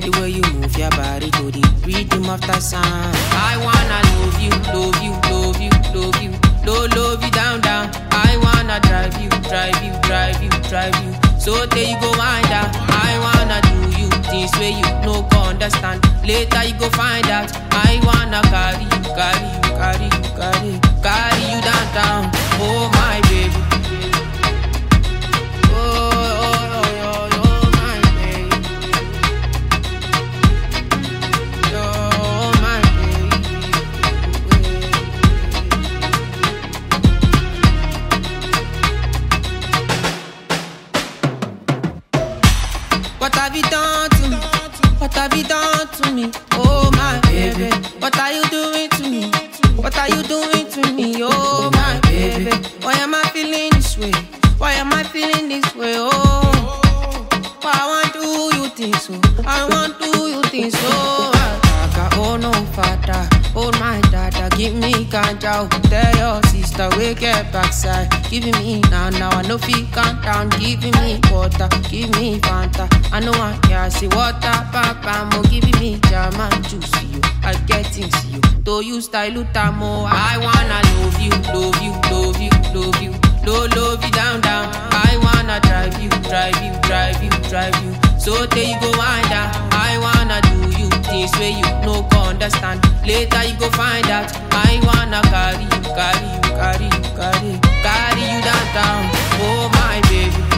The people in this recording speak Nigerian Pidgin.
The way you move your body to the rhythm of the sound. I wanna love you, love you, love you, love you. Love you down, down. I wanna drive you, drive you, drive you, drive you. So there you go wind up. I wanna do you things where you no go understand. Later you go find out. I wanna carry you, carry you, carry you, carry you, carry you downtown. Oh my baby. Oh, oh, oh, oh, oh my baby. Oh my What have you done to me? What have you done to me? Oh my baby, what are you doing to me? What are you doing to me? Oh my baby, why am I feeling this way? Why am I feeling this way? Oh, why I want to do you things so? I want to do you things so. Oh no, father, oh my dada, give me ganja. Tell your sister we get backside. Giving me now, I know fi calm down. Giving me water, give me Fanta. I know I can't see water, papa. Mo giving me jam and juice to you. I get into you, though you style utamo. I wanna love you, love you, love you, love you. Love you down, down. I wanna drive you, drive you, drive you, drive you. So there you go wind up. I wanna do you things where you no go understand. Later you go find out. I wanna carry you, carry you, carry you, carry you, carry you downtown. Oh my baby.